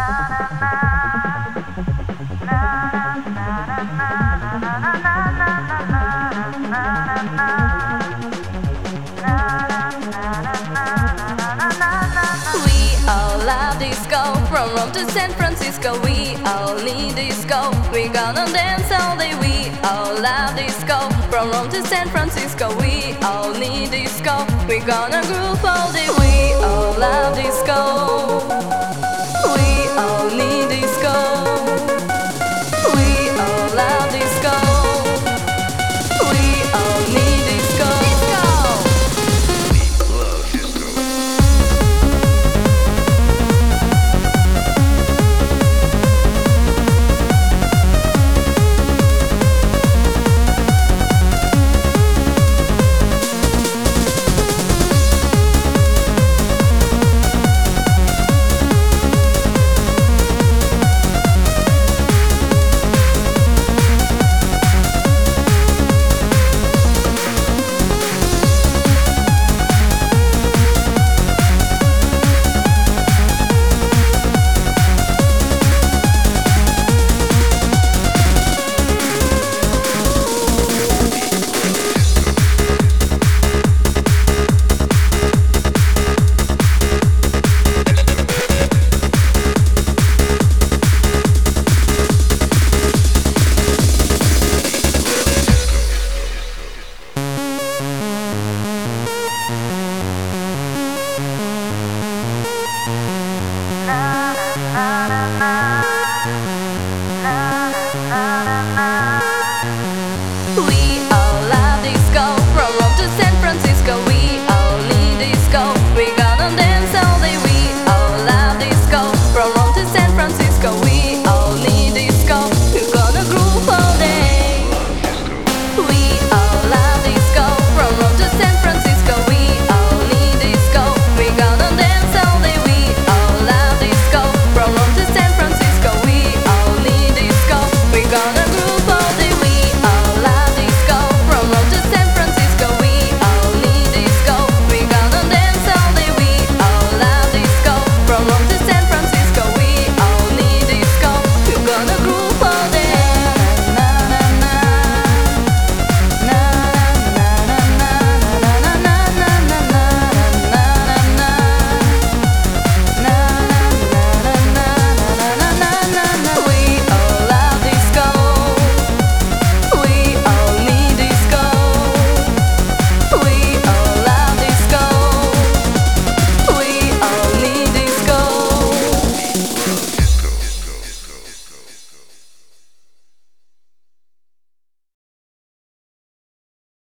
From Rome to San Francisco, we all need disco. We gonna dance all day, we all love disco. From Rome to San Francisco, we all need disco. We gonna groove all day, we all love disco.